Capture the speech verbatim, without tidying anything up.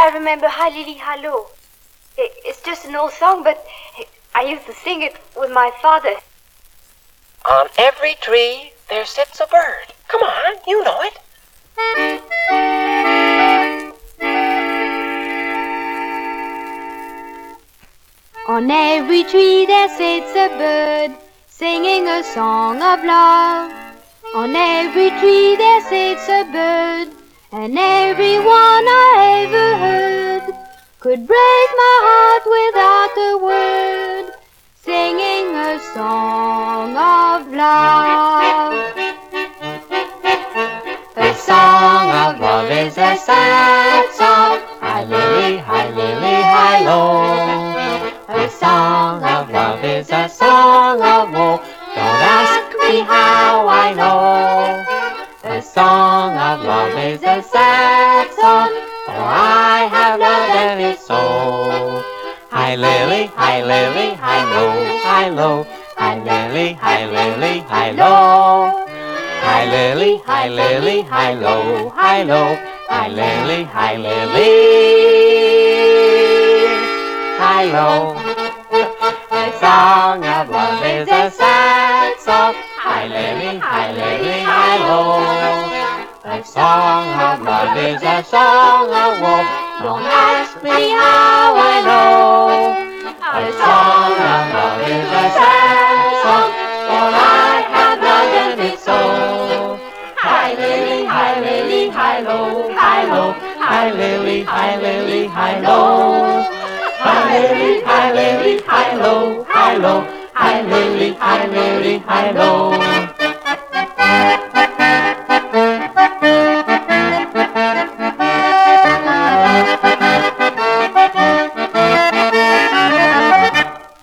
I remember Hi Lily Hi Lo. It's just an old song, but I used to sing it with my father. On every tree there sits a bird. Come on, you know it. On every tree there sits a bird, singing a song of love. On every tree there sits a bird, and every one I ever heard could break my heart without a word, singing a song of love. The song of love is a sad song. Hi lily, hi lily, hi lo. The song of love is a song of woe. Don't ask me how I know. The song of love is a sad song, for I have loved and it's so. Hi lily, hi lily, hi lo, hi lo. Hi lily, hi lily, hi lo. Hi lily, hi lily, hi lo, hi lo. Hi lily, hi lily, hi lo. The song of love is a sad song. Hi lily, hi lily, hi lo. The song of love is a song of woe. Don't ask me how I know. The song of love is a sad song, for I have loved and it's so. Hi lily, hi lily, hi lo, hi lo. Hi lily, hi lily, hi lo. Hi lily, hi lily, hi lo, hi lo. Hi lily, hi lily, hi lo.